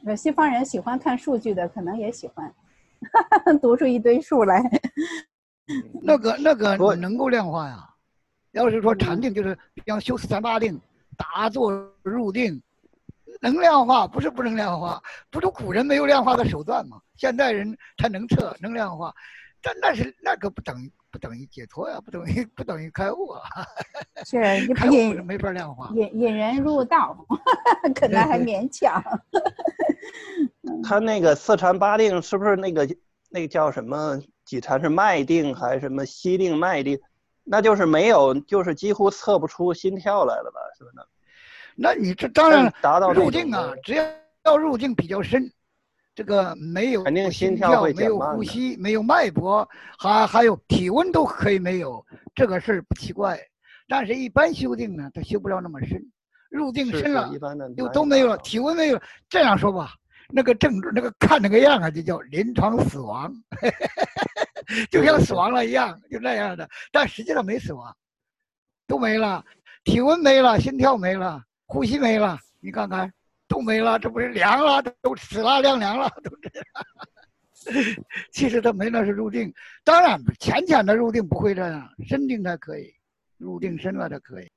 西方人喜欢看数据的，可能也喜欢读出一堆数来。 那个能够量化呀。要是说禅定，就是像修四禅八定、打坐入定，能量化不是不能量化，不是古人没有量化的手段吗？现代人才能测能量化，但那个不等于解脱呀，不等于开悟啊。 是开悟是没法量化， 引人入道，可能还勉强。 他那个四禅八定是不是那个叫什么几禅是脉定还是什么息定脉定？那就是没有，就是几乎测不出心跳来了吧？是不是？ 那你这当然达到入定啊，只要入定比较深，这个没有肯定心跳会没有呼吸，没有脉搏，还有体温都可以没有，这个事儿不奇怪。但是，一般修定呢，它修不了那么深，入定深了又都没有了，体温没有了。这样说吧，那个症那个看那个样啊，就叫临床死亡。就像死亡了一样，就那样的，但实际上没死亡，都没了，体温没了，心跳没了，呼吸没了，你看看都没了，这不是凉了，都死了，凉了，都这样。其实他没那是入定，当然浅的入定不会这样，深定才可以，入定深了才可以。